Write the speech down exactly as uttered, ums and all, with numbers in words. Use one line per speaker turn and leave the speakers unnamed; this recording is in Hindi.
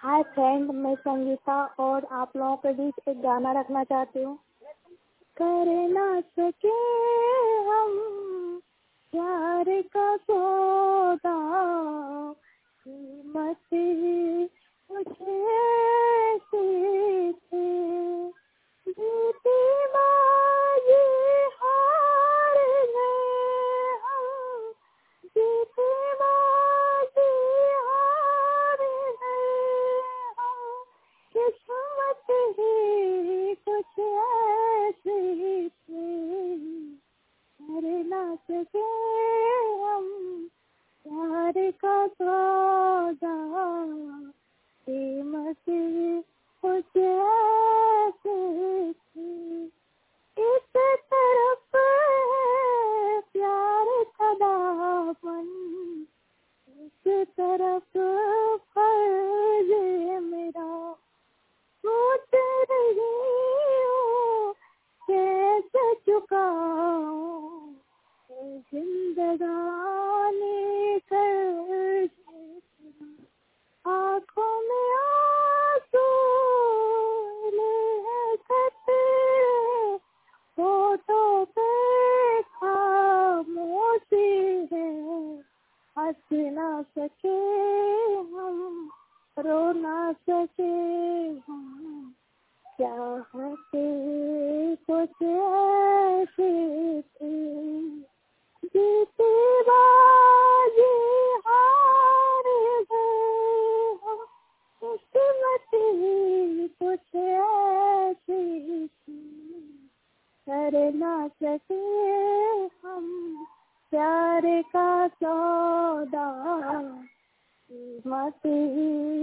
हाय फ्रेंड, मैं संगीता और आप लोगों के बीच एक गाना रखना चाहती हूँ। कर ना सके हम प्यार का सौदा, कीमत ही कुछ ऐसी थी, जीती बाजी हार गए हम, जीती बाजी हार गए हम, किस्मत ही कुछ ऐसी थी, कर ना सके हम प्यार का सौदा, कीमत ही कुछ ऐसी थी। इस तरफ है प्यार का दामन, इस तरफ फर्ज है मेरा, सोच रही हूँ कैसे चुकाऊं जिंदगानी कर, आँखों में आंसू ले कतरे, फोटो पे खामोशी है, हंस ना सके हम, रो ना सके हम, चाहते कुछ ऐसी थी, जीती बाजी हार गए हम, किस्मत ही कुछ ऐसी थी, कर ना सके हम प्यार का सौदा, कीमत ही